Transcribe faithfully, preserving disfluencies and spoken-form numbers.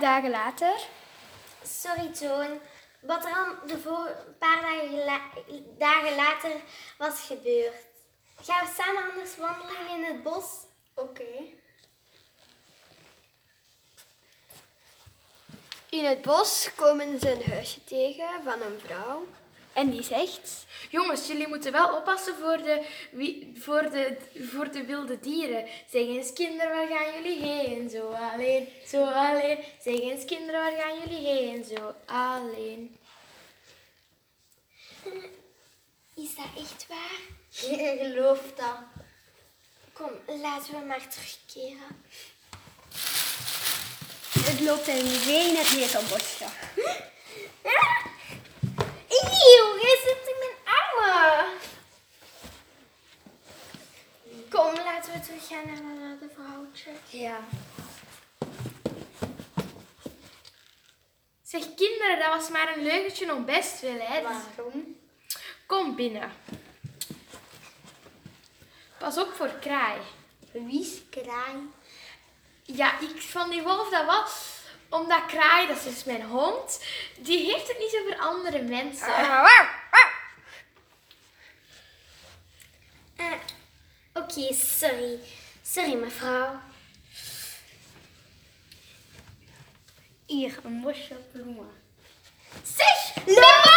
dagen later. Sorry, Toon. Wat er al de voor, een paar dagen, la- dagen later was gebeurd. Gaan we samen anders wandelen in het bos? Oké. Okay. In het bos komen ze een huisje tegen van een vrouw. En die zegt... Jongens, jullie moeten wel oppassen voor de, wie, voor de, voor de wilde dieren. Zeg eens kinderen, waar gaan jullie heen? Zo alleen, zo alleen. Zeg eens kinderen, waar gaan jullie heen? Zo alleen. Is dat echt waar? Je gelooft dat. Kom, laten we maar terugkeren. Het loopt een regen het netelbosje. Eeuw, jij zit in mijn armen. Kom, laten we teruggaan naar dat oude vrouwtje. Ja. Zeg kinderen, dat was maar een leugentje om best wel, hè. Waarom? Kom binnen. Pas op voor kraai. Wie is kraai? Ja, ik van die wolf, dat was omdat kraai, dat is dus mijn hond, die heeft het niet over andere mensen. Uh, Oké, okay, sorry. Sorry, mevrouw. Hier, een bosje bloemen. Zeg, loop!